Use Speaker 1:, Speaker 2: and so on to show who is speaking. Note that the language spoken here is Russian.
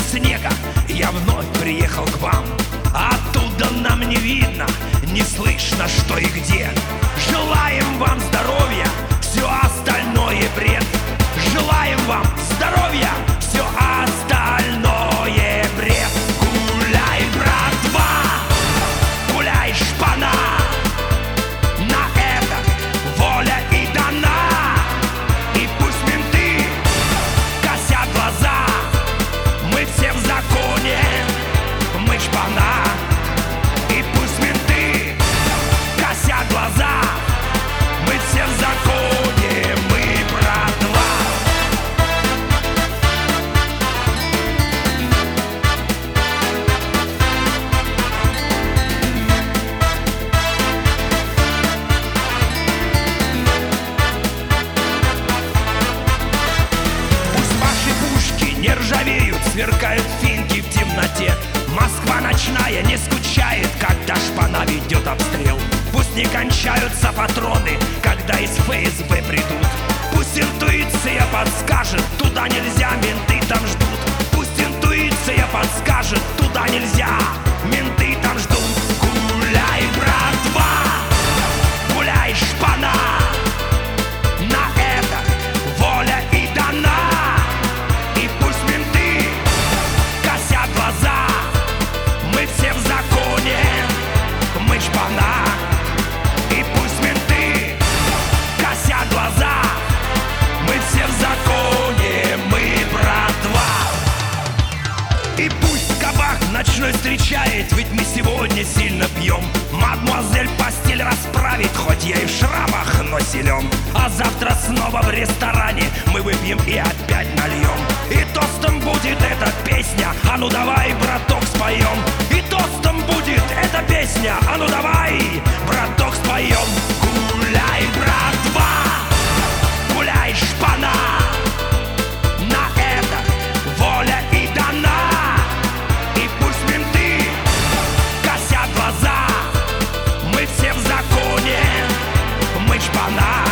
Speaker 1: снега я вновь приехал к вам. Оттуда нам не видно, не слышно, что и где. Желаем вам здоровья, все остальное бред. Желаем вам здоровья, все остальное бред. Гуляй, братва, гуляй, шпана, на это воля и дана. И пусть менты косят глаза, мы все в законе, мы шпана. И пусть менты косят глаза, мы все в законе, мы братва. Пусть ваши пушки не ржавеют, сверкают финки в темноте. Москва ночная не скучает, когда шпана ведет обстрел. Пусть не кончаются патроны, когда из ФСБ придут. Пусть интуиция подскажет, туда нельзя, менты там ждут. Пусть интуиция подскажет, туда нельзя, менты там ждут. Гуляй, братва, гуляй, шпана, на это воля и дана. И пусть менты косят глаза, мы все в законе, мы шпана. И пусть менты косят глаза, мы все в законе, мы братва. И пусть кабак ночной встречает, ведь мы сегодня сильно пьем. Мадемуазель постель расправит, хоть я и в шрамах, но силен. А завтра снова в ресторане мы выпьем и опять нальем. И тостом будет эта песня, а ну давай, браток, споем. И тостом будет эта песня, а ну давай, браток, споем. Гуляй, братва, гуляй, шпана, на это воля и дана. И пусть менты косят глаза, мы все в законе, мы шпана.